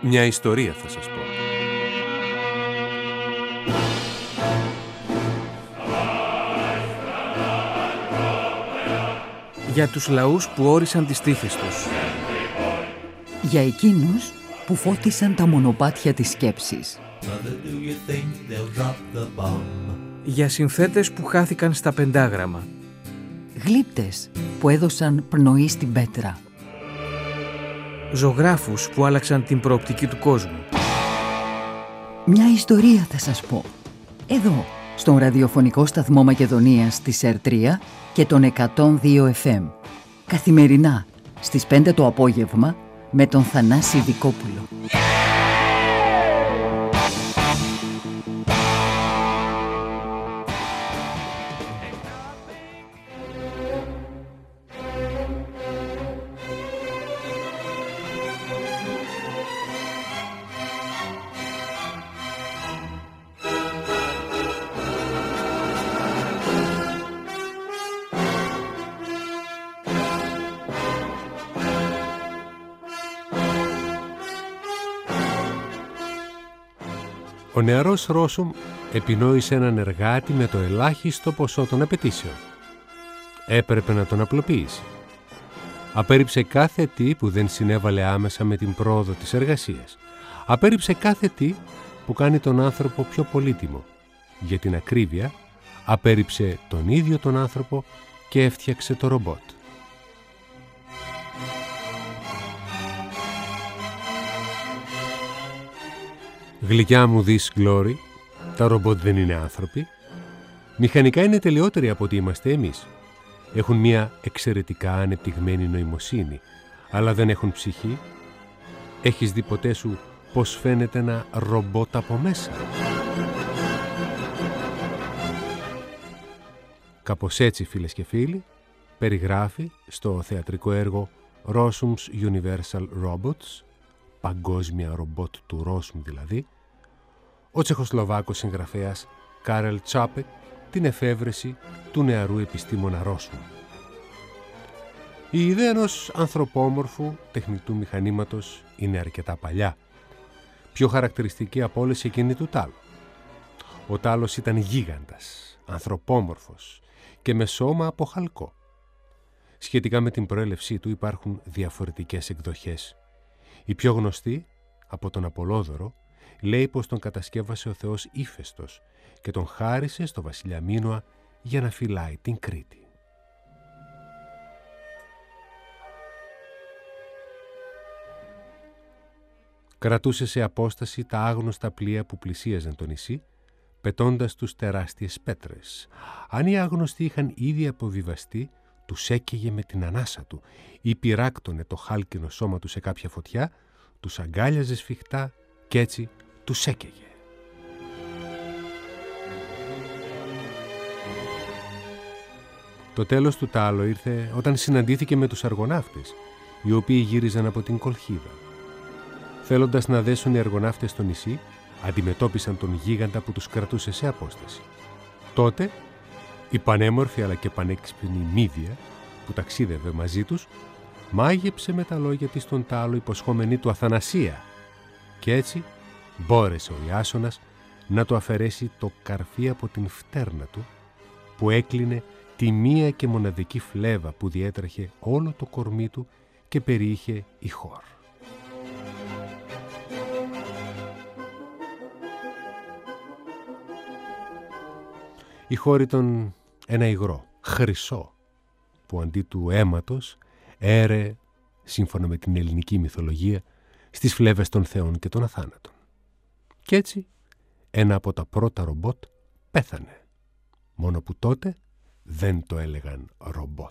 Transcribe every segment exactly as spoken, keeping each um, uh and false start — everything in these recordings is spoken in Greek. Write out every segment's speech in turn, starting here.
Μια ιστορία θα σας πω. Για τους λαούς που όρισαν τις τύχες τους. Για εκείνους που φώτισαν τα μονοπάτια της σκέψης. Για συνθέτες που χάθηκαν στα πεντάγραμμα. Γλύπτες που έδωσαν πνοή στην πέτρα. Ζωγράφους που άλλαξαν την προοπτική του κόσμου. Μια ιστορία θα σας πω. Εδώ, στον ραδιοφωνικό σταθμό Μακεδονίας της ΕΡ τρία και τον εκατόν δύο εφ εμ. Καθημερινά, στις πέντε το απόγευμα, με τον Θανάση Δικόπουλο. Ο νεαρός Ρώσουμ επινόησε έναν εργάτη με το ελάχιστο ποσό των απαιτήσεων. Έπρεπε να τον απλοποιήσει. Απέρριψε κάθε τι που δεν συνέβαλε άμεσα με την πρόοδο της εργασίας. Απέρριψε κάθε τι που κάνει τον άνθρωπο πιο πολύτιμο. Για την ακρίβεια, απέρριψε τον ίδιο τον άνθρωπο και έφτιαξε το ρομπότ. Γλυκιά μου δεις, Γκλόρι, τα ρομπότ δεν είναι άνθρωποι. Μηχανικά είναι τελειότεροι από ό,τι είμαστε εμείς. Έχουν μια εξαιρετικά ανεπτυγμένη νοημοσύνη, αλλά δεν έχουν ψυχή. Έχεις δει ποτέ σου πώς φαίνεται ένα ρομπότ από μέσα? Κάπως έτσι, φίλες και φίλοι, περιγράφει στο θεατρικό έργο Rossum's Universal Robots, παγκόσμια ρομπότ του Ρώσουμ δηλαδή, ο Τσεχοσλοβάκος συγγραφέας Κάρελ Τσάπεκ την εφεύρεση του νεαρού επιστήμονα Ρώσουμ. Η ιδέα ενός ανθρωπόμορφου τεχνητού μηχανήματος είναι αρκετά παλιά, πιο χαρακτηριστική από όλες εκείνη του Τάλου. Ο Τάλος ήταν γίγαντας, ανθρωπόμορφος και με σώμα από χαλκό. Σχετικά με την προέλευσή του υπάρχουν διαφορετικές εκδοχές. Η πιο γνωστή, από τον Απολόδωρο, λέει πως τον κατασκεύασε ο θεός Ήφαιστος και τον χάρισε στο βασιλιά Μίνωα για να φυλάει την Κρήτη. Κρατούσε σε απόσταση τα άγνωστα πλοία που πλησίαζαν το νησί, πετώντας τους τεράστιες πέτρες. Αν οι άγνωστοι είχαν ήδη αποβιβαστεί, τους έκαιγε με την ανάσα του ή πυράκτωνε το χάλκινο σώμα του σε κάποια φωτιά, τους αγκάλιαζε σφιχτά κι έτσι τους έκαιγε. Το τέλος του Τάλο ήρθε όταν συναντήθηκε με τους αργοναύτες, οι οποίοι γύριζαν από την Κολχίδα. Θέλοντας να δέσουν οι αργοναύτες στο νησί, αντιμετώπισαν τον γίγαντα που τους κρατούσε σε απόσταση. Τότε, η πανέμορφη αλλά και πανέξυπνη Μύδια, που ταξίδευε μαζί τους, μάγεψε με τα λόγια της τον Τάλο υποσχόμενη του αθανασία και έτσι μπόρεσε ο Ιάσονας να του αφαιρέσει το καρφί από την φτέρνα του που έκλεινε τη μία και μοναδική φλέβα που διέτρεχε όλο το κορμί του και περιείχε η χώρ. Η χώρ ήταν ένα υγρό, χρυσό, που αντί του αίματος έρε, σύμφωνα με την ελληνική μυθολογία, στις φλέβες των θεών και των αθάνατων. Κι έτσι, ένα από τα πρώτα ρομπότ πέθανε. Μόνο που τότε δεν το έλεγαν ρομπότ.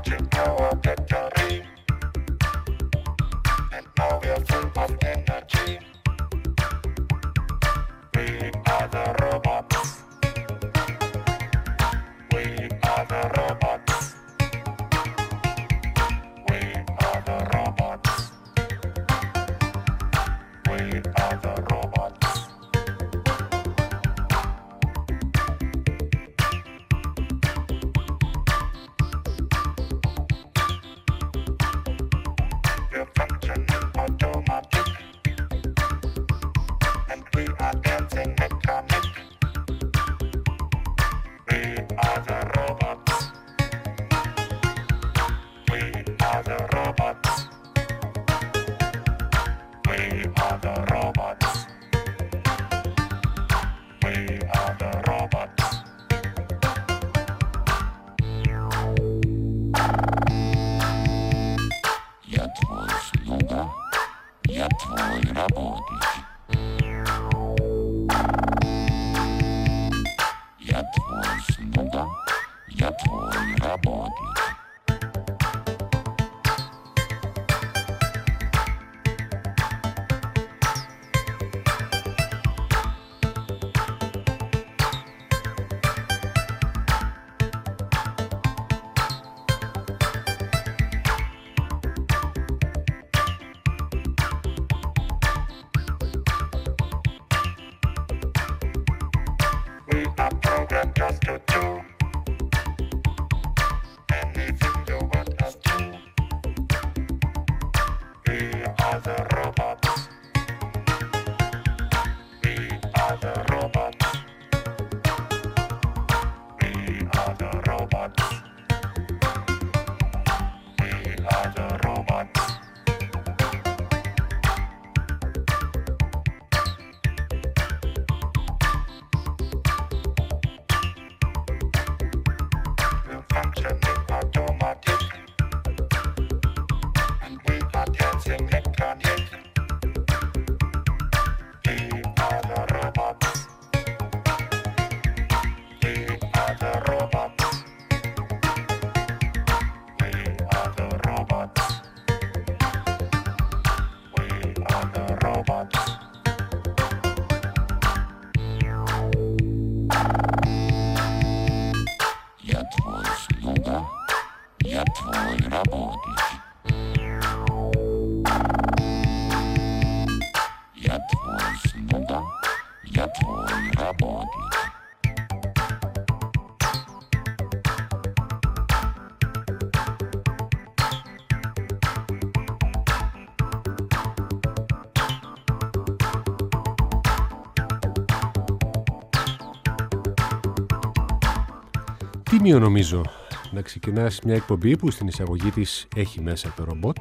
Τίμιο νομίζω να ξεκινάς μια εκπομπή που στην εισαγωγή της έχει μέσα το ρομπότ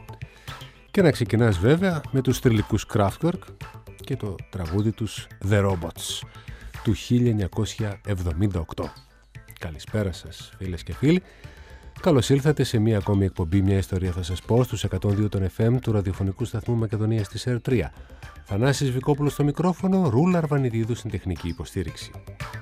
και να ξεκινάς βέβαια με τους θρυλικούς Kraftwerk και το τραγούδι τους The Robots του χίλια εννιακόσια εβδομήντα οκτώ. Καλησπέρα σας φίλες και φίλοι. Καλώς ήλθατε σε μια ακόμη εκπομπή «Μια ιστορία θα σας πω» στους εκατόν δύο των εφ εμ του ραδιοφωνικού σταθμού Μακεδονίας της ΕΡ τρία. Θανάσης Βικόπουλος στο μικρόφωνο, Ρούλα Αρβανιδίδου στην τεχνική υποστήριξη.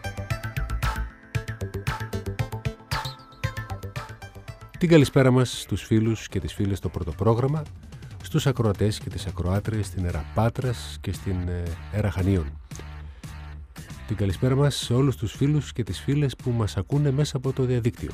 Την καλησπέρα μας στους φίλους και τις φίλες στο πρώτο πρόγραμμα, στους ακροατές και τις ακροάτρες στην ΕΡΑ Πάτρας και στην ΕΡΑ Χανίων. Την καλησπέρα μας σε όλους τους φίλους και τις φίλες που μας ακούνε μέσα από το διαδίκτυο.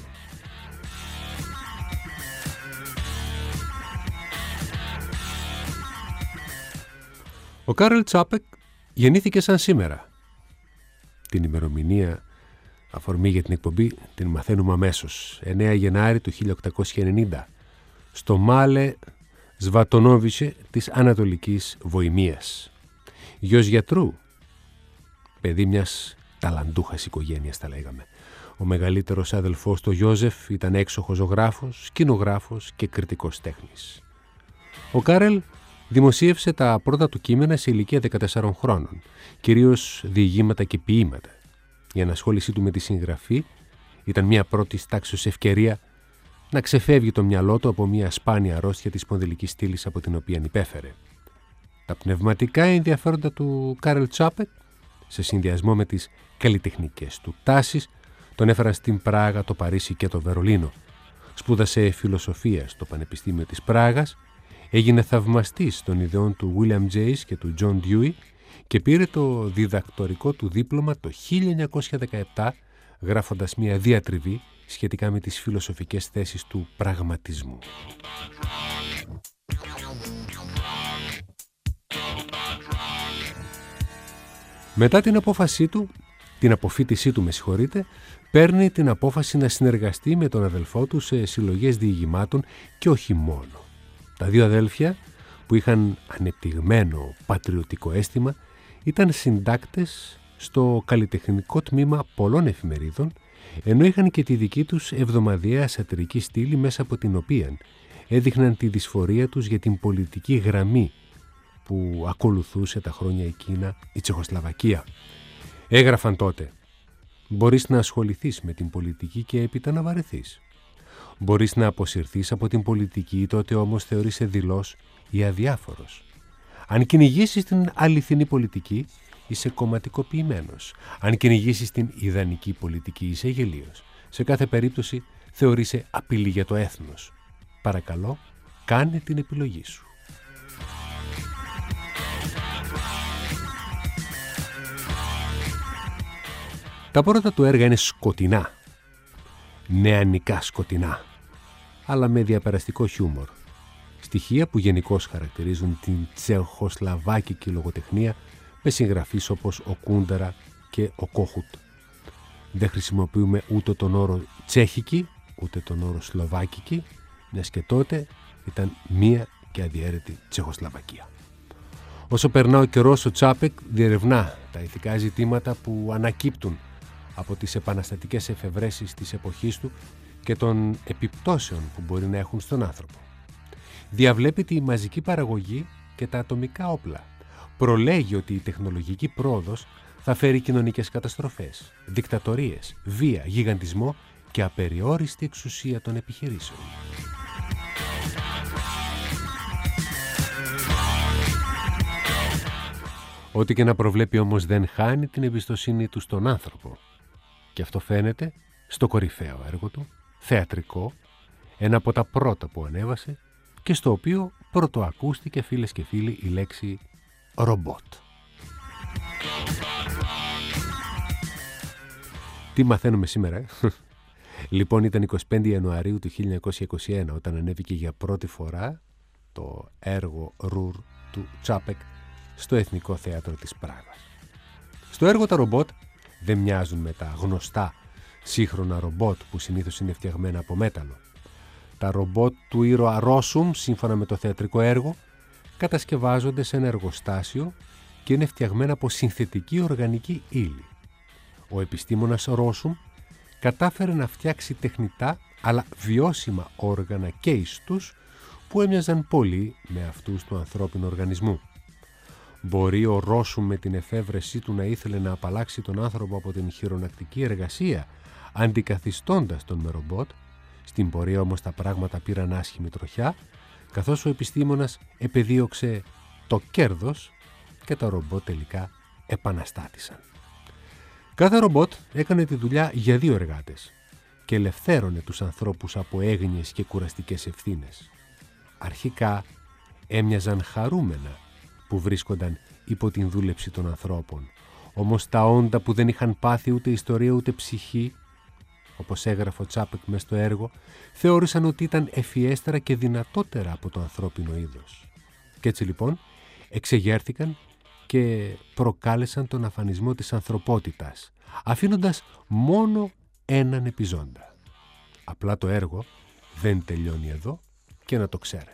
Ο Κάρελ Τσάπεκ γεννήθηκε σαν σήμερα. Την ημερομηνία αφορμή για την εκπομπή την μαθαίνουμε αμέσως. εννέα Γενάρη του χίλια οκτακόσια ενενήντα στο Μάλε Σβατονόβισε της Ανατολικής Βοημίας. Γιος γιατρού, παιδί μιας ταλαντούχας οικογένειας θα λέγαμε. Ο μεγαλύτερος αδελφός του Γιώζεφ ήταν έξοχος ζωγράφος, σκηνογράφος και κριτικός τέχνης. Ο Κάρελ δημοσίευσε τα πρώτα του κείμενα σε ηλικία δεκατεσσάρων χρόνων, κυρίως διηγήματα και ποίηματα. Η ενασχόλησή του με τη συγγραφή ήταν μια πρώτη τάξης ευκαιρία να ξεφεύγει το μυαλό του από μια σπάνια αρρώστια της σπονδυλικής στήλης από την οποία υπέφερε. Τα πνευματικά ενδιαφέροντα του Κάρελ Τσάπεκ, σε συνδυασμό με τις καλλιτεχνικές του τάσεις, τον έφεραν στην Πράγα, το Παρίσι και το Βερολίνο. Σπούδασε φιλοσοφία στο Πανεπιστήμιο της Πράγας, έγινε θαυμαστής των ιδεών του William James και του John Dewey και πήρε το διδακτορικό του δίπλωμα το χίλια εννιακόσια δεκαεπτά, γράφοντας μια διατριβή σχετικά με τις φιλοσοφικές θέσεις του πραγματισμού. Μετά την απόφασή του, την αποφοίτησή του με συγχωρείτε, παίρνει την απόφαση να συνεργαστεί με τον αδελφό του σε συλλογές διηγημάτων και όχι μόνο. Τα δύο αδέλφια, που είχαν ανεπτυγμένο πατριωτικό αίσθημα, ήταν συντάκτες στο καλλιτεχνικό τμήμα πολλών εφημερίδων, ενώ είχαν και τη δική τους εβδομαδιαία σατυρική στήλη μέσα από την οποία έδειχναν τη δυσφορία τους για την πολιτική γραμμή που ακολουθούσε τα χρόνια εκείνα η Τσεχοσλαβακία. Έγραφαν τότε: «Μπορείς να ασχοληθείς με την πολιτική και έπειτα να βαρεθείς. Μπορείς να αποσυρθείς από την πολιτική, τότε όμως θεωρείσαι δειλός ή αδιάφορος. Αν κυνηγήσεις την αληθινή πολιτική, είσαι κομματικοποιημένος. Αν κυνηγήσεις την ιδανική πολιτική, είσαι γελίος. Σε κάθε περίπτωση θεωρείσαι απειλή για το έθνος. Παρακαλώ, κάνε την επιλογή σου». Τα πρώτα του έργα είναι σκοτεινά, νεανικά σκοτεινά, αλλά με διαπεραστικό χιούμορ. Στοιχεία που γενικώς χαρακτηρίζουν την τσεχοσλαβάκικη λογοτεχνία με συγγραφείς όπως ο Κούντερα και ο Κόχουτ. Δεν χρησιμοποιούμε ούτε τον όρο τσέχικη, ούτε τον όρο σλοβάκικη, μιας και τότε ήταν μία και αδιαίρετη Τσεχοσλαβακία. Όσο περνά ο καιρός, ο Τσάπεκ διερευνά τα ηθικά ζητήματα που ανακύπτουν από τις επαναστατικές εφευρέσεις της εποχής του και των επιπτώσεων που μπορεί να έχουν στον άνθρωπο. Διαβλέπει τη μαζική παραγωγή και τα ατομικά όπλα. Προλέγει ότι η τεχνολογική πρόοδος θα φέρει κοινωνικές καταστροφές, δικτατορίες, βία, γιγαντισμό και απεριόριστη εξουσία των επιχειρήσεων. Ό,τι και να προβλέπει όμως δεν χάνει την εμπιστοσύνη του στον άνθρωπο. Και αυτό φαίνεται στο κορυφαίο έργο του, θεατρικό, ένα από τα πρώτα που ανέβασε και στο οποίο πρωτοακούστηκε, φίλες και φίλοι, η λέξη ρομπότ. Τι μαθαίνουμε σήμερα, ε? Λοιπόν, ήταν εικοστή πέμπτη Ιανουαρίου του χίλια εννιακόσια είκοσι ένα όταν ανέβηκε για πρώτη φορά το έργο Ρουρ του Τσάπεκ στο Εθνικό Θέατρο της Πράγας. Στο έργο τα ρομπότ δεν μοιάζουν με τα γνωστά σύγχρονα ρομπότ που συνήθως είναι φτιαγμένα από μέταλλο. Τα ρομπότ του ήρωα Ρόσουμ, σύμφωνα με το θεατρικό έργο, κατασκευάζονται σε ένα εργοστάσιο και είναι φτιαγμένα από συνθετική οργανική ύλη. Ο επιστήμονας Ρόσουμ κατάφερε να φτιάξει τεχνητά αλλά βιώσιμα όργανα και ιστούς που έμοιαζαν πολύ με αυτούς του ανθρώπινου οργανισμού. Μπορεί ο Ρόσουμ με την εφεύρεσή του να ήθελε να απαλλάξει τον άνθρωπο από την χειρονακτική εργασία, αντικαθιστώντας τον με ρομπότ. Στην πορεία όμως τα πράγματα πήραν άσχημη τροχιά, καθώς ο επιστήμονας επεδίωξε το κέρδος και τα ρομπότ τελικά επαναστάτησαν. Κάθε ρομπότ έκανε τη δουλειά για δύο εργάτες και ελευθέρωνε τους ανθρώπους από έγνοιες και κουραστικές ευθύνες. Αρχικά έμοιαζαν χαρούμενα που βρίσκονταν υπό την δούλεψη των ανθρώπων, όμως τα όντα που δεν είχαν πάθει ούτε ιστορία ούτε ψυχή, όπως έγραφε ο Τσάπεκ μες στο έργο, θεώρησαν ότι ήταν ευφιέστερα και δυνατότερα από το ανθρώπινο είδος. Κι έτσι λοιπόν εξεγέρθηκαν και προκάλεσαν τον αφανισμό της ανθρωπότητας, αφήνοντας μόνο έναν επιζώντα. Απλά το έργο δεν τελειώνει εδώ και να το ξέρετε.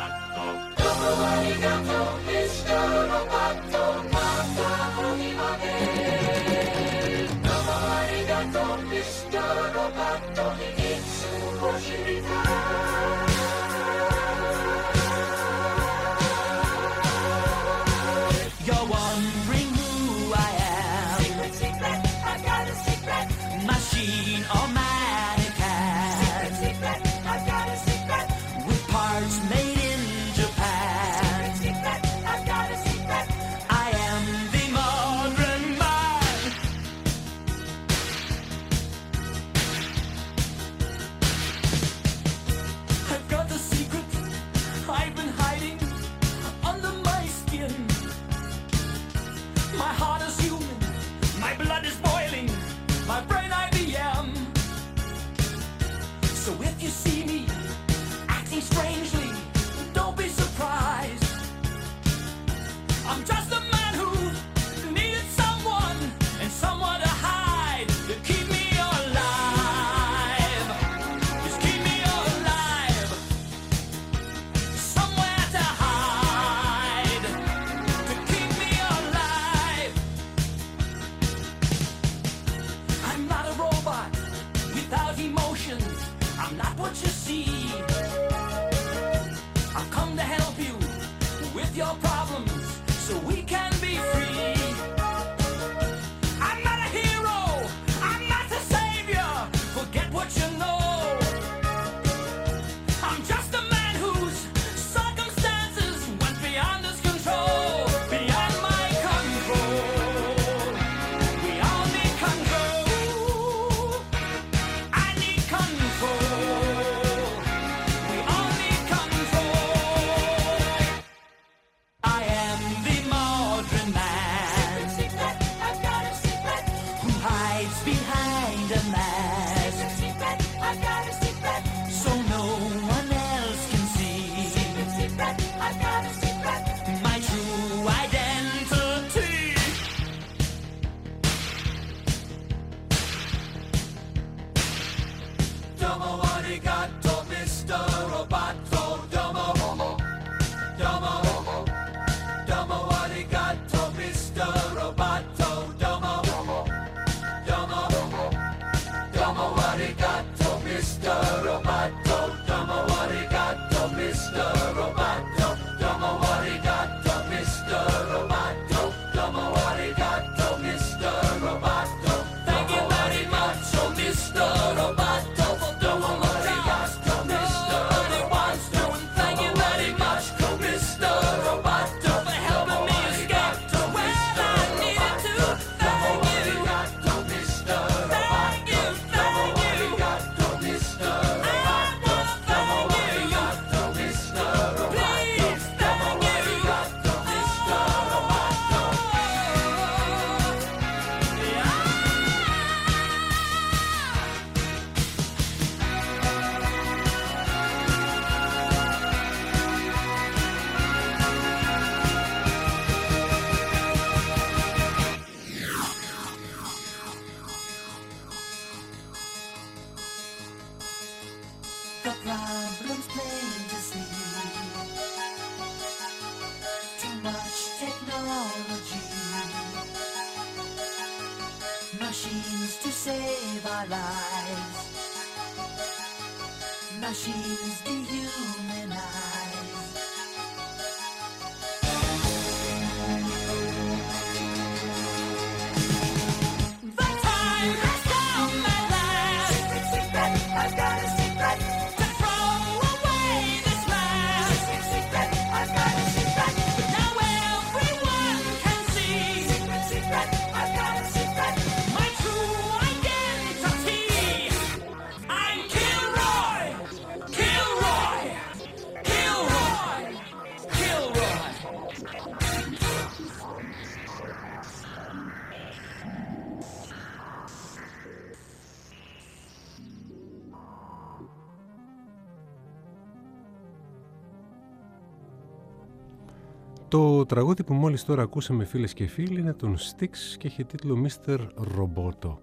Το τραγούδι που μόλις τώρα ακούσαμε, φίλες και φίλοι, είναι των Styx και έχει τίτλο μίστερ Roboto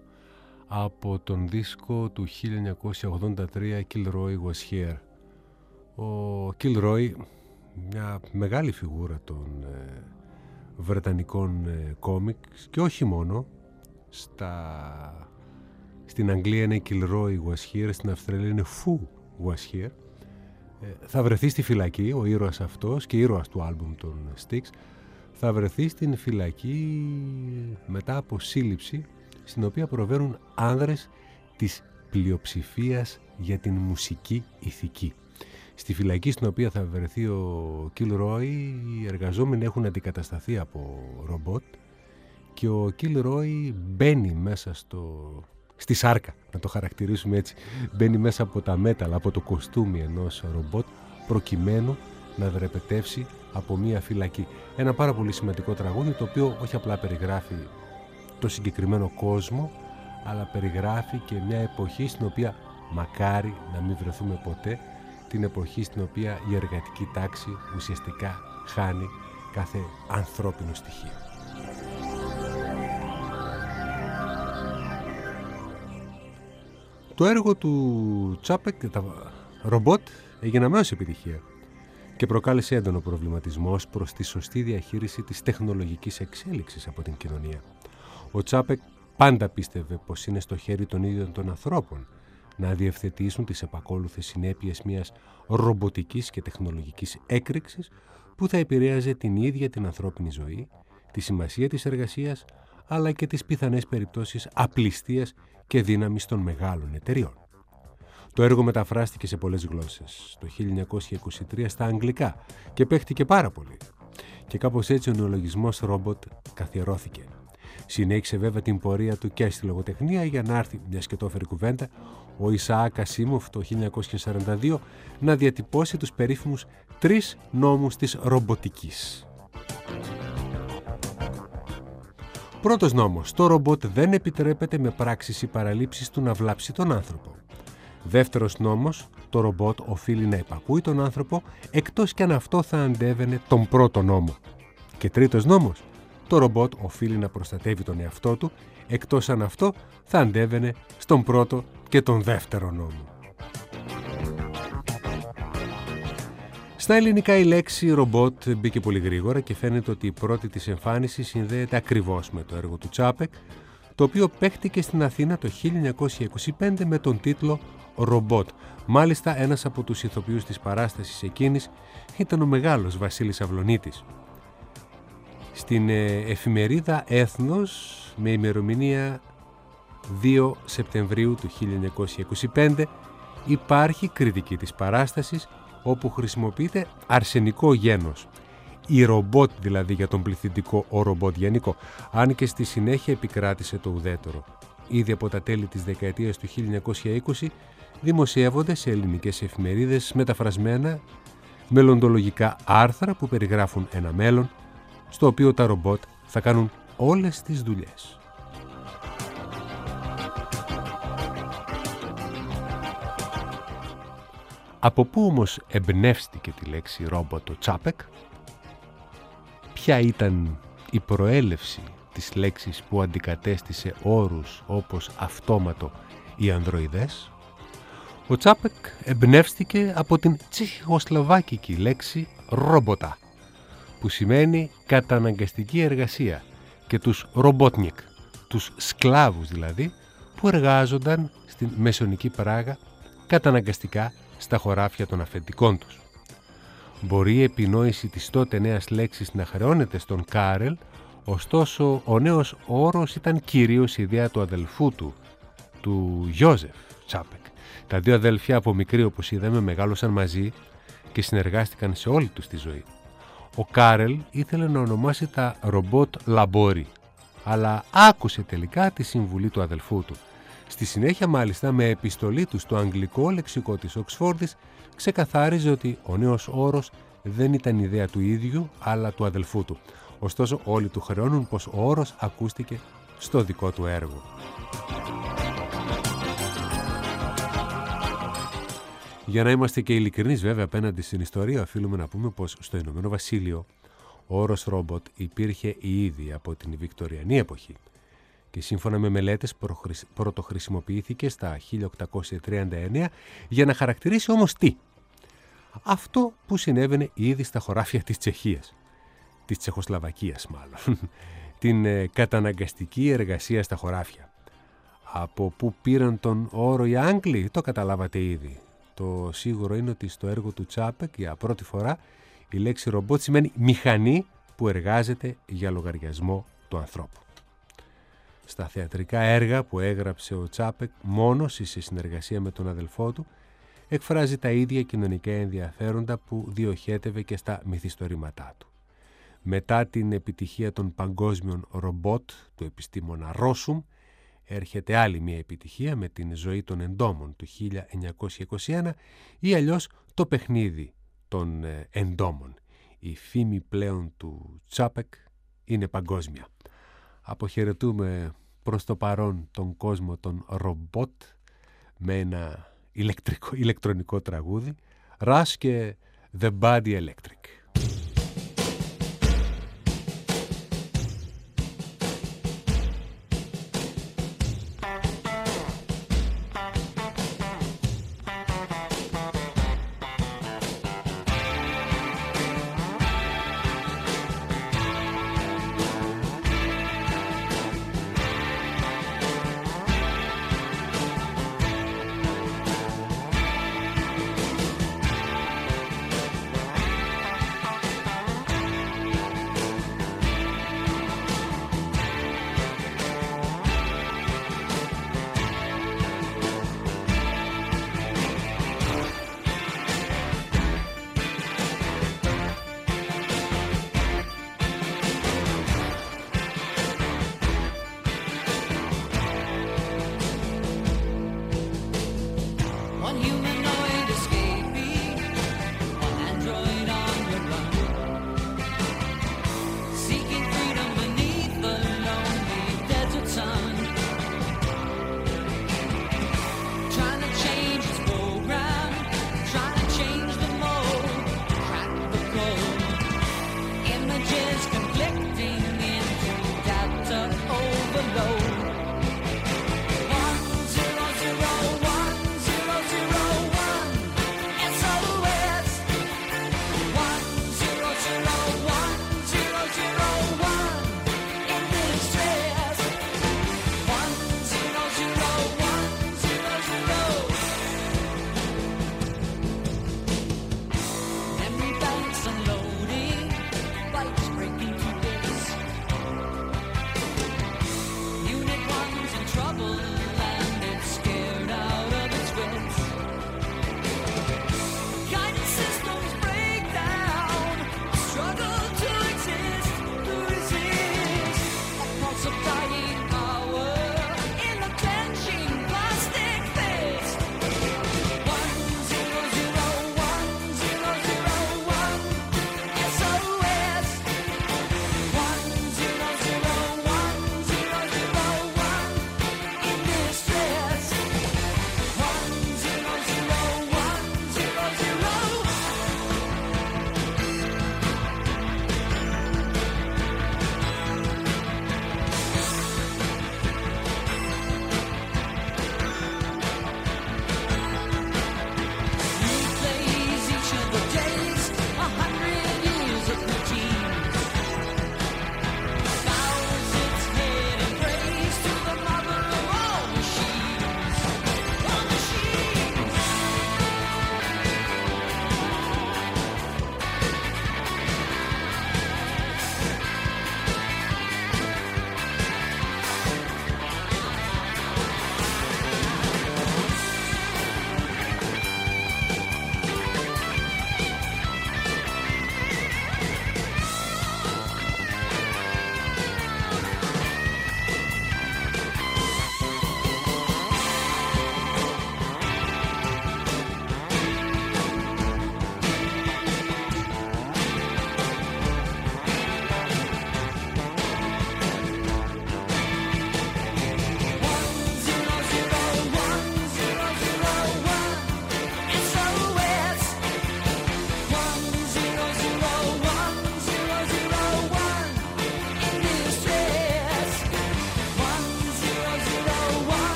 από τον δίσκο του χίλια εννιακόσια ογδόντα τρία Kilroy Was Here. Ο Kilroy μια μεγάλη φιγούρα των ε, βρετανικών ε, κόμικς και όχι μόνο. Στα... Στην Αγγλία είναι Kilroy was here, στην Αυστραλία είναι Foo was here. Ε, θα βρεθεί στη φυλακή ο ήρωας αυτός και ήρωας του άλμπουμ των Styx. Θα βρεθεί στην φυλακή μετά από σύλληψη, στην οποία προβαίνουν άνδρες της πλειοψηφίας για την μουσική ηθική. Στη φυλακή στην οποία θα βρεθεί ο Kilroy, οι εργαζόμενοι έχουν αντικατασταθεί από ρομπότ και ο Kilroy μπαίνει μέσα στο... στη σάρκα, να το χαρακτηρίσουμε έτσι. Μπαίνει μέσα από τα μέταλλα, από το κοστούμι ενός ρομπότ, προκειμένου να δρεπετεύσει από μία φυλακή. Ένα πάρα πολύ σημαντικό τραγούδι, το οποίο όχι απλά περιγράφει το συγκεκριμένο κόσμο, αλλά περιγράφει και μια εποχή στην οποία μακάρι να μην βρεθούμε ποτέ, την εποχή στην οποία η εργατική τάξη ουσιαστικά χάνει κάθε ανθρώπινο στοιχείο. Το έργο του Τσάπεκ, τα ρομπότ, έγινε αμέσως επιτυχία και προκάλεσε έντονο προβληματισμό ως προς τη σωστή διαχείριση της τεχνολογικής εξέλιξης από την κοινωνία. Ο Τσάπεκ πάντα πίστευε πως είναι στο χέρι των ίδιων των ανθρώπων να διευθετήσουν τις επακόλουθες συνέπειες μιας ρομποτικής και τεχνολογικής έκρηξης που θα επηρέαζε την ίδια την ανθρώπινη ζωή, τη σημασία της εργασίας, αλλά και τις πιθανές περιπτώσεις απληστίας και δύναμης των μεγάλων εταιριών. Το έργο μεταφράστηκε σε πολλές γλώσσες το χίλια εννιακόσια είκοσι τρία στα αγγλικά και παίχτηκε πάρα πολύ. Και κάπως έτσι ο νεολογισμός ρομπότ καθιερώθηκε. Συνέχισε βέβαια την πορεία του και στη λογοτεχνία για να έρθει, μια σκετόφερη κουβέντα, ο Ισαάκ Ασίμοφ το χίλια εννιακόσια σαράντα δύο να διατυπώσει τους περίφημους τρεις νόμους της ρομποτικής. Πρώτος νόμος. Το ρομπότ δεν επιτρέπεται με πράξεις ή παραλήψεις του να βλάψει τον άνθρωπο. Δεύτερος νόμος. Το ρομπότ οφείλει να υπακούει τον άνθρωπο, εκτός κι αν αυτό θα αντέβαινε τον πρώτο νόμο. Και τρίτος νόμος. Το ρομπότ οφείλει να προστατεύει τον εαυτό του, εκτός αν αυτό θα αντέβαινε στον πρώτο και τον δεύτερο νόμο. Στα ελληνικά η λέξη ρομπότ μπήκε πολύ γρήγορα και φαίνεται ότι η πρώτη της εμφάνιση συνδέεται ακριβώς με το έργο του Τσάπεκ, το οποίο παίχτηκε στην Αθήνα το χίλια εννιακόσια είκοσι πέντε με τον τίτλο «Ρομπότ». Μάλιστα ένας από τους ηθοποιούς της παράστασης εκείνης ήταν ο μεγάλος Βασίλης Αυλωνίτης. Στην εφημερίδα Έθνος, με ημερομηνία δύο Σεπτεμβρίου του χίλια εννιακόσια είκοσι πέντε, υπάρχει κριτική της παράστασης, όπου χρησιμοποιείται αρσενικό γένος. Η ρομπότ δηλαδή για τον πληθυντικό, ο ρομποτιανικό, αν και στη συνέχεια επικράτησε το ουδέτερο. Ήδη από τα τέλη της δεκαετίας του χίλια εννιακόσια είκοσι δημοσιεύονται σε ελληνικές εφημερίδες μεταφρασμένα μελλοντολογικά άρθρα που περιγράφουν ένα μέλλον στο οποίο τα ρομπότ θα κάνουν όλες τις δουλειές. Από πού όμως εμπνεύστηκε τη λέξη ρομπότ ο Τσάπεκ? Ποια ήταν η προέλευση της λέξης που αντικατέστησε όρους όπως αυτόματο ή ανδροειδές? Ο Τσάπεκ εμπνεύστηκε από την τσεχοσλοβάκικη λέξη ρομπότα, που σημαίνει καταναγκαστική εργασία, και τους ρομπότνικ, τους σκλάβους δηλαδή, που εργάζονταν στην μεσαιωνική Πράγα καταναγκαστικά στα χωράφια των αφεντικών τους. Μπορεί η επινόηση της τότε νέας λέξης να χρεώνεται στον Κάρελ, ωστόσο ο νέος όρος ήταν κυρίως η ιδέα του αδελφού του, του Γιώζεφ Τσάπεκ. Τα δύο αδέλφια από μικροί, όπως είδαμε, μεγάλωσαν μαζί και συνεργάστηκαν σε όλη τους τη ζωή. Ο Κάρελ ήθελε να ονομάσει τα ρομπότ λαμπόρι, αλλά άκουσε τελικά τη συμβουλή του αδελφού του. Στη συνέχεια, μάλιστα, με επιστολή του στο αγγλικό λεξικό της Οξφόρδης, ξεκαθάριζε ότι ο νέος όρος δεν ήταν ιδέα του ίδιου, αλλά του αδελφού του. Ωστόσο, όλοι του χρεώνουν πως ο όρος ακούστηκε στο δικό του έργο. Για να είμαστε και ειλικρινείς βέβαια απέναντι στην ιστορία, οφείλουμε να πούμε πως στο Ηνωμένο Βασίλειο ο όρος ρομπότ υπήρχε ήδη από την Βικτωριανή εποχή και σύμφωνα με μελέτες πρωτοχρησιμοποιήθηκε στα χίλια οκτακόσια τριάντα εννέα για να χαρακτηρίσει όμως τι? Αυτό που συνέβαινε ήδη στα χωράφια της Τσεχίας, της Τσεχοσλαβακίας μάλλον, την ε, καταναγκαστική εργασία στα χωράφια. Από πού πήραν τον όρο οι Άγγλοι, το καταλάβατε ήδη. Το σίγουρο είναι ότι στο έργο του Τσάπεκ για πρώτη φορά η λέξη ρομπότ σημαίνει μηχανή που εργάζεται για λογαριασμό του ανθρώπου. Στα θεατρικά έργα που έγραψε ο Τσάπεκ μόνος ή σε συνεργασία με τον αδελφό του, εκφράζει τα ίδια κοινωνικά ενδιαφέροντα που διοχέτευε και στα μυθιστορήματά του. Μετά την επιτυχία των παγκόσμιων ρομπότ του επιστήμονα Ρόσουμ, έρχεται άλλη μια επιτυχία με την ζωή των εντόμων του χίλια εννιακόσια είκοσι ένα ή αλλιώς το παιχνίδι των εντόμων. Η φήμη πλέον του Τσάπεκ είναι παγκόσμια. Αποχαιρετούμε προς το παρόν τον κόσμο των ρομπότ με ένα ηλεκτρικό, ηλεκτρονικό τραγούδι, Rush και The Body Electric.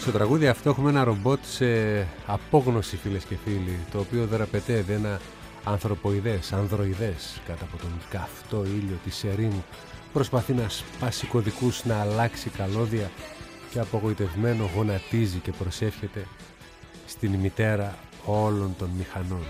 Στο τραγούδι αυτό έχουμε ένα ρομπότ σε απόγνωση, φίλες και φίλοι, το οποίο δραπετεύει ένα ανθρωποειδές, ανδροειδές κάτω από τον καυτό ήλιο της ερήμου. Προσπαθεί να σπάσει κωδικούς, να αλλάξει καλώδια και απογοητευμένο γονατίζει και προσεύχεται στην μητέρα όλων των μηχανών.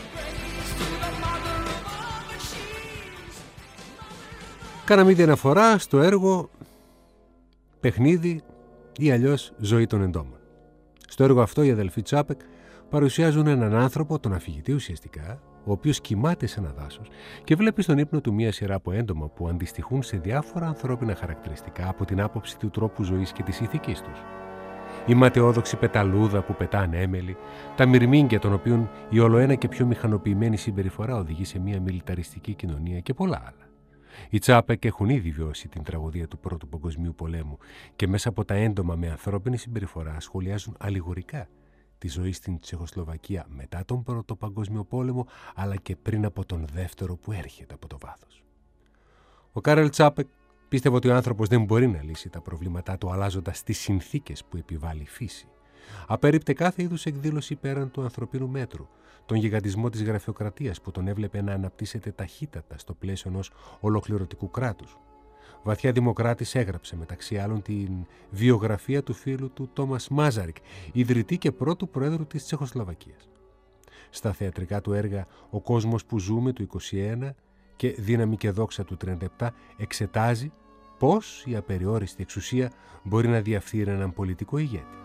Κάναμε ήδη αναφορά στο έργο παιχνίδι ή αλλιώς ζωή των εντόμων. Στο έργο αυτό οι αδελφοί Τσάπεκ παρουσιάζουν έναν άνθρωπο, τον αφηγητή ουσιαστικά, ο οποίος κοιμάται σε ένα δάσος και βλέπει στον ύπνο του μία σειρά από έντομα που αντιστοιχούν σε διάφορα ανθρώπινα χαρακτηριστικά από την άποψη του τρόπου ζωής και της ηθικής τους. Η ματαιόδοξη πεταλούδα που πετά ανέμελοι, τα μυρμήγκια των οποίων η ολοένα και πιο μηχανοποιημένη συμπεριφορά οδηγεί σε μια μιλιταριστική κοινωνία και πολλά άλλα. Οι Τσάπεκ έχουν ήδη βιώσει την τραγωδία του Πρώτου Παγκοσμίου Πολέμου και μέσα από τα έντομα με ανθρώπινη συμπεριφορά σχολιάζουν αλληγορικά τη ζωή στην Τσεχοσλοβακία μετά τον Πρώτο Παγκόσμιο Πόλεμο, αλλά και πριν από τον Δεύτερο που έρχεται από το βάθος. Ο Κάρελ Τσάπεκ πίστευε ότι ο άνθρωπος δεν μπορεί να λύσει τα προβλήματά του αλλάζοντας τις συνθήκες που επιβάλλει η φύση. Απέρριπτε κάθε είδους εκδήλωση πέραν του ανθρωπίνου μέτρου, τον γιγαντισμό της γραφειοκρατίας που τον έβλεπε να αναπτύσσεται ταχύτατα στο πλαίσιο ενός ολοκληρωτικού κράτους. Βαθιά δημοκράτης έγραψε μεταξύ άλλων την βιογραφία του φίλου του Τόμας Μάζαρικ, ιδρυτή και πρώτου πρόεδρου της Τσεχοσλοβακίας. Στα θεατρικά του έργα «Ο κόσμος που ζούμε» του είκοσι ένα και «Δύναμη και δόξα» του τριάντα επτά εξετάζει πώς η απεριόριστη εξουσία μπορεί να διαφθείρει έναν πολιτικό ηγέτη.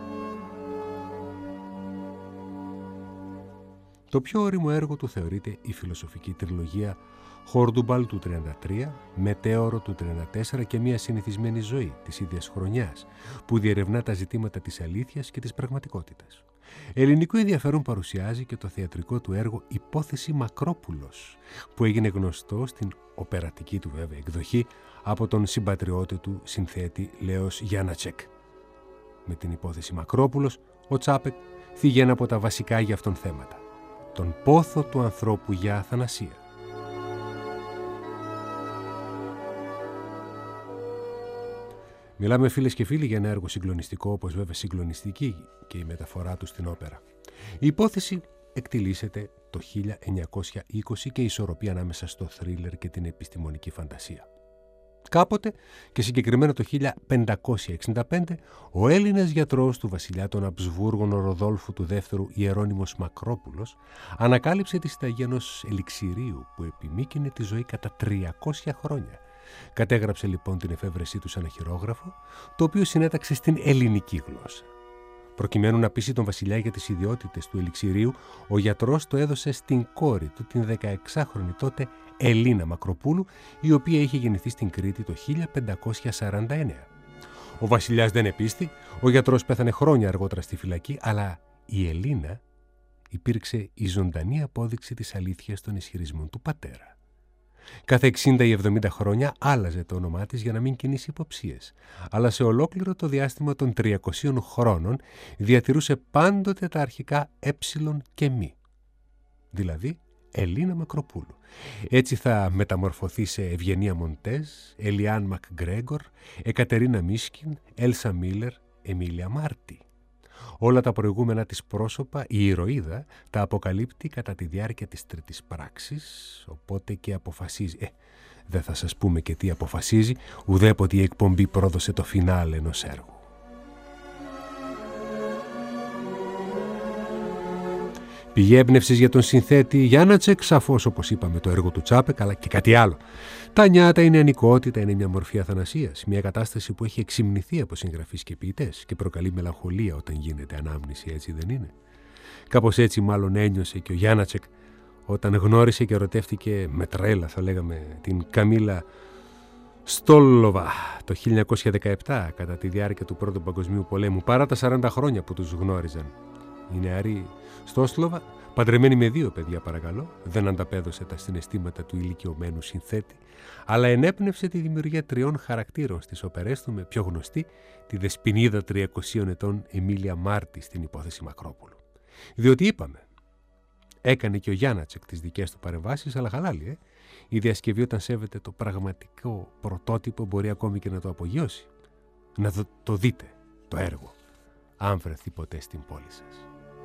Το πιο ώριμο έργο του θεωρείται η φιλοσοφική τριλογία Χόρντουμπαλ του τριάντα τρία, Μετέωρο του τριάντα τέσσερα και μια συνηθισμένη ζωή της ίδιας χρονιάς, που διερευνά τα ζητήματα της αλήθειας και της πραγματικότητας. Ελληνικό ενδιαφέρον παρουσιάζει και το θεατρικό του έργο Υπόθεση Μακρόπουλος, που έγινε γνωστό στην οπερατική του βέβαια εκδοχή από τον συμπατριώτη του συνθέτη Λέος Γιάννατσεκ. Με την Υπόθεση Μακρόπουλος, ο Τσάπεκ θίγει ένα από τα βασικά για αυτόν θέματα, τον πόθο του ανθρώπου για αθανασία. Μιλάμε, φίλες και φίλοι, για ένα έργο συγκλονιστικό, όπως βέβαια συγκλονιστική και η μεταφορά του στην όπερα. Η υπόθεση εκτιλήσεται το χίλια εννιακόσια είκοσι και η ισορροπία ανάμεσα στο θρίλερ και την επιστημονική φαντασία. Κάποτε, και συγκεκριμένα το χίλια πεντακόσια εξήντα πέντε, ο Έλληνας γιατρός του βασιλιά των Αμπσβούργων Ροδόλφου του Δεύτερου, Ιερώνυμος Μακρόπουλος, ανακάλυψε τη συνταγή ενός ελιξηρίου που επιμήκυνε τη ζωή κατά τριακόσια χρόνια. Κατέγραψε λοιπόν την εφεύρεσή του σε ένα χειρόγραφο, το οποίο συνέταξε στην ελληνική γλώσσα. Προκειμένου να πείσει τον βασιλιά για τις ιδιότητες του ελιξηρίου, ο γιατρός το έδωσε στην κόρη του, την δεκαεξάχρονη τότε Ελίνα Μακροπούλου, η οποία είχε γεννηθεί στην Κρήτη το χίλια πεντακόσια σαράντα εννέα. Ο βασιλιάς δεν επίστη, ο γιατρός πέθανε χρόνια αργότερα στη φυλακή, αλλά η Ελίνα υπήρξε η ζωντανή απόδειξη της αλήθειας των ισχυρισμών του πατέρα. Κάθε εξήντα ή εβδομήντα χρόνια άλλαζε το όνομά της για να μην κινήσει υποψίες, αλλά σε ολόκληρο το διάστημα των τριακοσίων χρόνων διατηρούσε πάντοτε τα αρχικά ε και μη, δηλαδή Ελίνα Μακροπούλου. Έτσι θα μεταμορφωθεί σε Ευγενία Μοντέζ, Ελιάν Μακγκρέγκορ, Εκατερίνα Μίσκιν, Έλσα Μίλλερ, Εμίλια Μάρτι. Όλα τα προηγούμενα της πρόσωπα η ηρωίδα τα αποκαλύπτει κατά τη διάρκεια της τρίτης πράξης, οπότε και αποφασίζει. Ε, δεν θα σας πούμε και τι αποφασίζει, ουδέποτε η εκπομπή πρόδωσε το φινάλε ενός έργου. Πηγή έμπνευσης για τον συνθέτη Γιάννατσεκ, σαφώς όπως είπαμε το έργο του Τσάπεκ, αλλά και κάτι άλλο. Τα νιάτα, η νεανικότητα είναι μια μορφή αθανασίας, μια κατάσταση που έχει εξυμνηθεί από συγγραφείς και ποιητές και προκαλεί μελαγχολία όταν γίνεται ανάμνηση, έτσι δεν είναι? Κάπως έτσι μάλλον ένιωσε και ο Γιάννατσεκ όταν γνώρισε και ερωτεύτηκε με τρέλα, θα λέγαμε, την Καμίλα Στόλοβα το χίλια εννιακόσια δεκαεπτά κατά τη διάρκεια του Πρώτου Παγκοσμίου Πολέμου, παρά τα σαράντα χρόνια που τους γνώριζαν. Η νεαρή Στόσλοβα, παντρεμένη με δύο παιδιά παρακαλώ, δεν ανταπέδωσε τα συναισθήματα του ηλικιωμένου συνθέτη, αλλά ενέπνευσε τη δημιουργία τριών χαρακτήρων στις οπερές του, με πιο γνωστή τη δεσποινίδα τριακοσίων ετών Εμίλια Μάρτι στην Υπόθεση Μακρόπουλου. Διότι είπαμε, έκανε και ο Γιάννατσεκ τις δικές του παρεμβάσεις, αλλά χαλάλι, ε. Η διασκευή όταν σέβεται το πραγματικό πρωτότυπο μπορεί ακόμη και να το απογειώσει. Να το, το δείτε το έργο. αν βρεθεί ποτέ στην πόλη σας.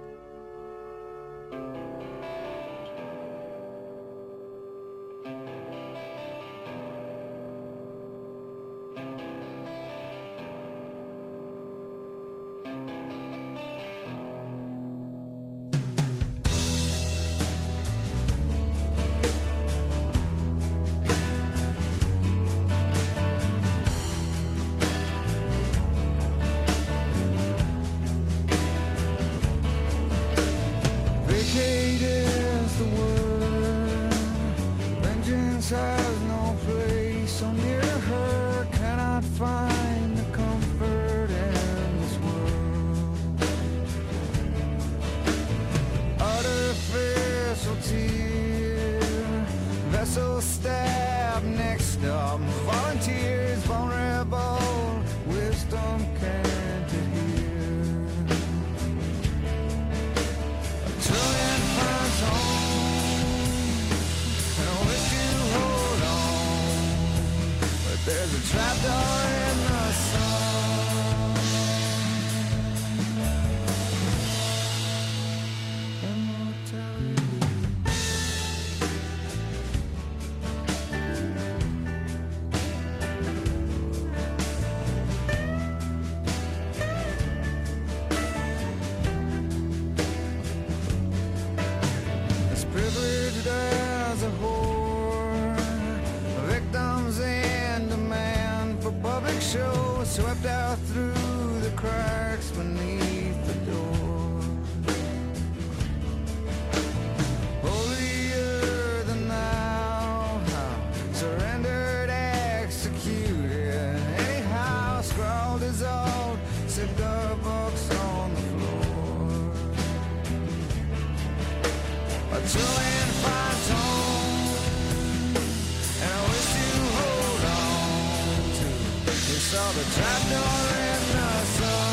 Swept out through the cracks beneath the door. Holier than thou, surrendered, executed. Anyhow, scrawled his old cigar box on the floor. A trillion fine tone, and I wish you hold on to. We saw the trapdoor in the sun.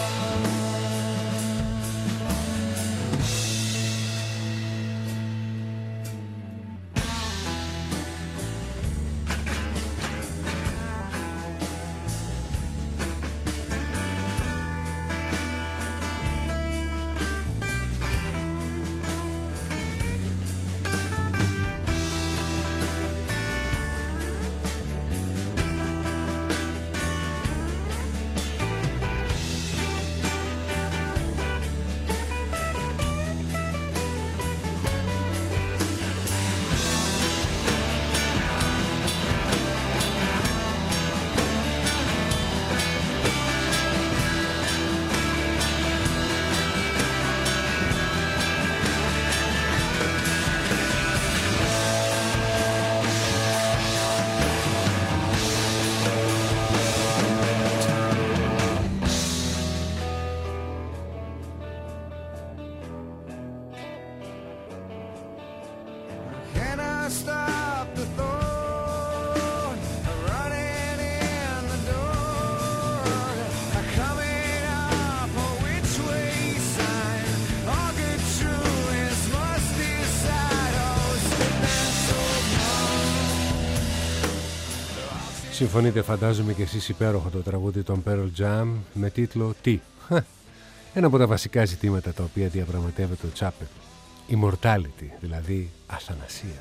Συμφωνείτε, φαντάζομαι και εσείς, υπέροχο το τραγούδι των Pearl Jam με τίτλο «Τι». Ένα από τα βασικά ζητήματα τα οποία διαπραγματεύεται ο Τσάπεκ. Immortality, δηλαδή αθανασία.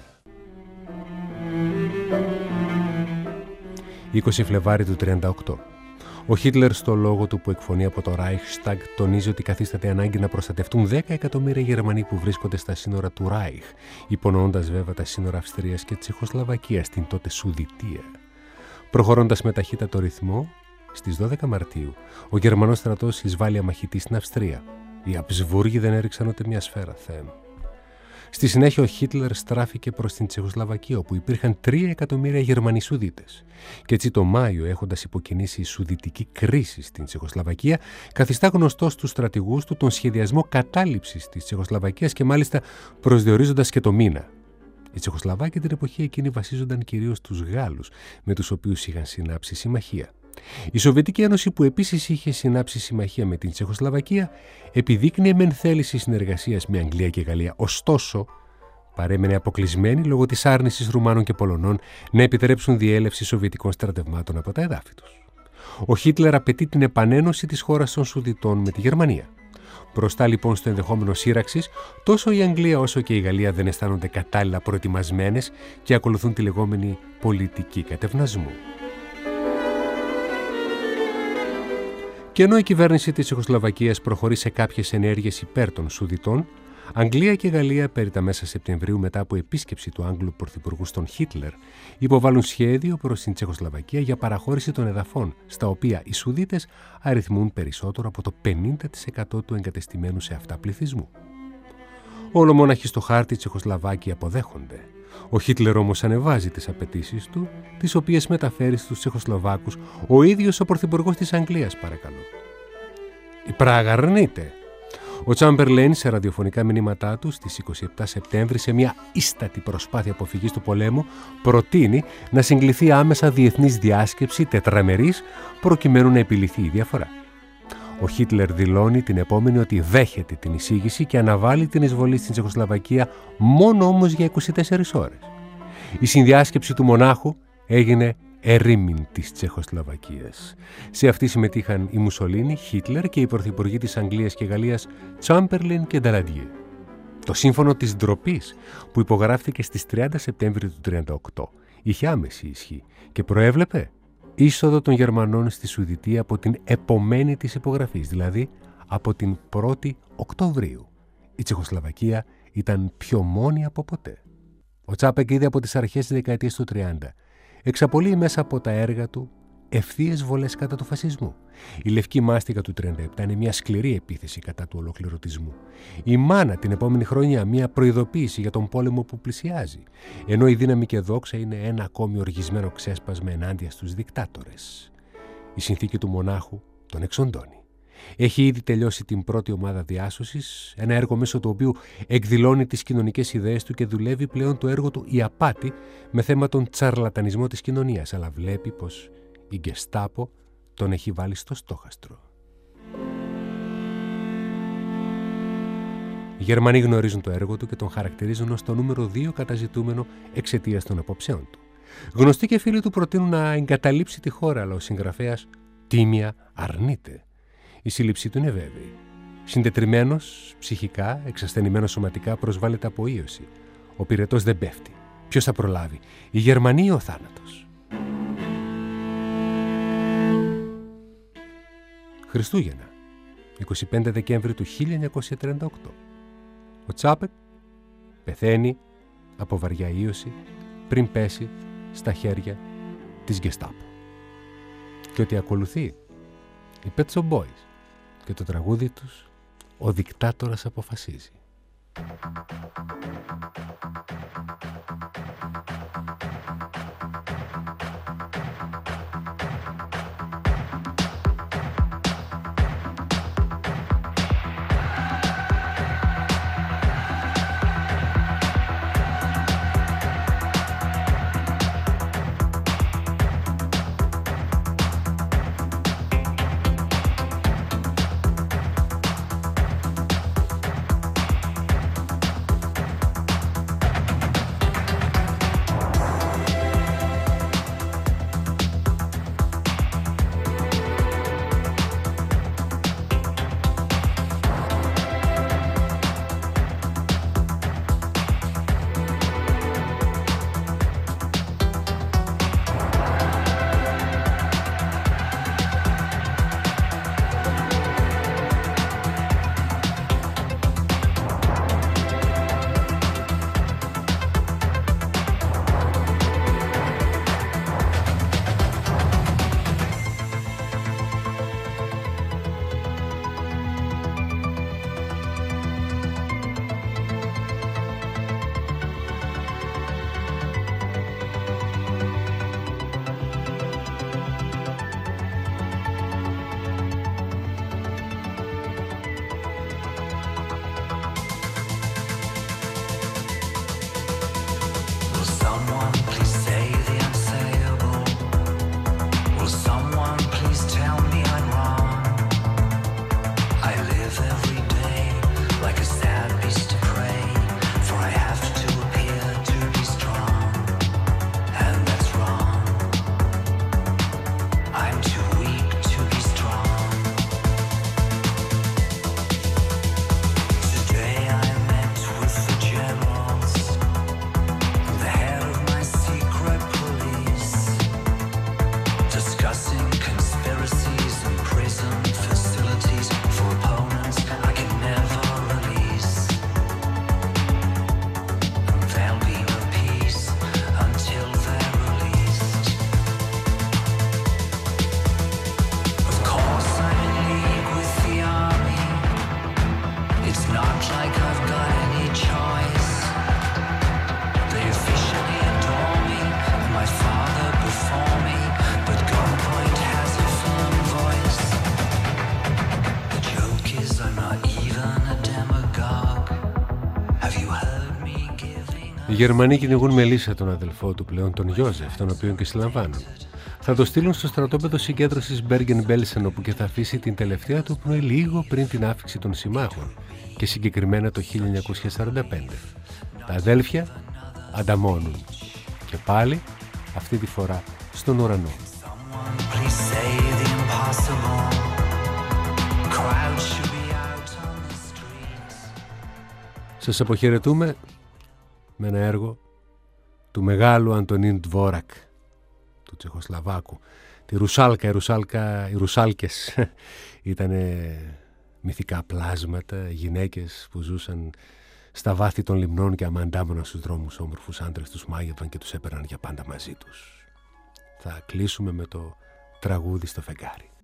είκοσι Φλεβάρι του τριάντα οκτώ. Ο Χίτλερ στο λόγο του που εκφωνεί από το Reichstag τονίζει ότι καθίσταται ανάγκη να προστατευτούν δέκα εκατομμύρια Γερμανοί που βρίσκονται στα σύνορα του Ράιχ, υπονοώντας βέβαια τα σύνορα Αυστρίας και Τσεχοσλαβακίας, την τότε Σουδητία. Προχωρώντας με ταχύτατο ρυθμό, στις δώδεκα Μαρτίου, ο Γερμανός στρατός εισβάλλει αμαχητή στην Αυστρία. Οι Αμπσβούργοι δεν έριξαν ούτε μια σφαίρα, Θεέ μου. Στη συνέχεια ο Χίτλερ στράφηκε προς την Τσεχοσλαβακία, όπου υπήρχαν τρία εκατομμύρια Γερμανοί Σουδίτες. Και έτσι το Μάιο, έχοντας υποκινήσει η σουδητική κρίση στην Τσεχοσλαβακία, καθιστά γνωστό στους στρατηγούς του τον σχεδιασμό κατάληψης της Τσεχοσλαβακίας και μάλιστα προσδιορίζοντας και το μήνα. Οι Τσεχοσλαβάκοι την εποχή εκείνη βασίζονταν κυρίως στους Γάλλους, με τους οποίους είχαν συνάψει συμμαχία. Η Σοβιετική Ένωση, που επίσης είχε συνάψει συμμαχία με την Τσεχοσλαβακία, επιδείκνυε μεν θέληση συνεργασίας με Αγγλία και Γαλλία, ωστόσο παρέμενε αποκλεισμένη λόγω της άρνησης Ρουμάνων και Πολωνών να επιτρέψουν διέλευση σοβιετικών στρατευμάτων από τα εδάφη τους. Ο Χίτλερ απαιτεί την επανένωση της χώρας των Σουδητών με τη Γερμανία. Μπροστά λοιπόν στο ενδεχόμενο σύραξης, τόσο η Αγγλία όσο και η Γαλλία δεν αισθάνονται κατάλληλα προετοιμασμένες και ακολουθούν τη λεγόμενη πολιτική κατευνασμού. Και ενώ η κυβέρνηση της Τσεχοσλοβακίας προχωρεί σε κάποιες ενέργειες υπέρ των Σουδητών, Αγγλία και Γαλλία περί τα μέσα Σεπτεμβρίου, μετά από επίσκεψη του Άγγλου πρωθυπουργού στον Χίτλερ, υποβάλλουν σχέδιο προς την Τσεχοσλοβακία για παραχώρηση των εδαφών, στα οποία οι Σουδίτες αριθμούν περισσότερο από το πενήντα τοις εκατό του εγκατεστημένου σε αυτά πληθυσμού. Όλο στο χάρτη οι Τσεχοσλοβάκοι αποδέχονται. Ο Χίτλερ όμως ανεβάζει τις απαιτήσεις του, τις οποίες μεταφέρει στους Τσεχοσλοβάκους ο ίδιος ο πρωθυπουργός της Αγγλίας, παρακαλώ. Η Πράγα αρνείται. Ο Τσάμπερλέιν σε ραδιοφωνικά μηνύματά του στις είκοσι επτά Σεπτέμβρη, σε μια ίστατη προσπάθεια αποφυγής του πολέμου, προτείνει να συγκληθεί άμεσα διεθνής διάσκεψη τετραμερής προκειμένου να επιληθεί η διαφορά. Ο Χίτλερ δηλώνει την επόμενη ότι δέχεται την εισήγηση και αναβάλει την εισβολή στην Τσεχοσλοβακία μόνο όμως για είκοσι τέσσερις ώρες. Η συνδιάσκεψη του Μονάχου έγινε ερήμην της Τσεχοσλοβακίας. Σε αυτή συμμετείχαν η Μουσολίνη, Χίτλερ και οι πρωθυπουργοί της Αγγλίας και Γαλλίας Τσάμπερλιν και Νταλαντιέ. Το σύμφωνο της ντροπής, που υπογράφηκε στις τριάντα Σεπτέμβρη του τριάντα οκτώ, είχε άμεση ισχύ και προέβλεπε είσοδο των Γερμανών στη Σουδητία από την επομένη της υπογραφής, δηλαδή από την πρώτη Οκτωβρίου. Η Τσεχοσλοβακία ήταν πιο μόνη από ποτέ. Ο Τσάπεκ ήδη από τις αρχές της δεκαετίας του τριάντα εξαπολύει μέσα από τα έργα του ευθείες βολές κατά του φασισμού. Η Λευκή Μάστιγα του τριάντα επτά είναι μια σκληρή επίθεση κατά του ολοκληρωτισμού. Η Μάνα την επόμενη χρονιά μια προειδοποίηση για τον πόλεμο που πλησιάζει. Ενώ η Δύναμη και Δόξα είναι ένα ακόμη οργισμένο ξέσπασμα ενάντια στους δικτάτορες. Η Συνθήκη του Μονάχου τον εξοντώνει. Έχει ήδη τελειώσει την πρώτη ομάδα διάσωσης, ένα έργο μέσω του οποίου εκδηλώνει τις κοινωνικές ιδέες του και δουλεύει πλέον το έργο του η απάτη με θέμα τον τσαρλατανισμό της κοινωνίας, αλλά βλέπει πως η Γκεστάπο τον έχει βάλει στο στόχαστρο. Οι Γερμανοί γνωρίζουν το έργο του και τον χαρακτηρίζουν ως το νούμερο δύο καταζητούμενο εξαιτίας των απόψεών του. Γνωστοί και φίλοι του προτείνουν να εγκαταλείψει τη χώρα, αλλά ο συγγραφέας τίμια αρνείται. Η σύλληψή του είναι βέβαιη. Συντετριμμένος ψυχικά, εξασθενημένος σωματικά, προσβάλλεται από ίωση. Ο πυρετός δεν πέφτει. Ποιος θα προλάβει, η Γερμανία ή ο θάνατος? Χριστούγεννα, εικοστή πέμπτη Δεκέμβρη του χίλια εννιακόσια τριάντα οκτώ. Ο Τσάπεκ πεθαίνει από βαριά ίωση πριν πέσει στα χέρια της Γκεστάπο. Και ότι ακολουθεί οι Pet Shop Boys και το τραγούδι τους «Ο δικτάτορας αποφασίζει». I'm too weak Οι Γερμανοί κυνηγούν με λύσα τον αδελφό του πλέον, τον Γιώζεφ, τον οποίον και συλλαμβάνουν. Θα το στείλουν στο στρατόπεδο συγκέντρωσης Μπέργεν-Μπέλσεν, όπου και θα αφήσει την τελευταία του πνοή λίγο πριν την άφηξη των συμμάχων, και συγκεκριμένα το χίλια εννιακόσια σαράντα πέντε. Τα αδέλφια ανταμώνουν και πάλι, αυτή τη φορά στον ουρανό. Σας αποχαιρετούμε με ένα έργο του μεγάλου Αντωνίν Ντβόρακ, του Τσεχοσλαβάκου. Τη Ρουσάλκα, η Ρουσάλκα, οι Ρουσάλκες ήταν μυθικά πλάσματα, γυναίκες που ζούσαν στα βάθη των λιμνών και άμα αντάμωναν στους δρόμους όμορφους άντρες τους μάγευαν και τους έπαιρναν για πάντα μαζί τους. Θα κλείσουμε με το τραγούδι στο φεγγάρι.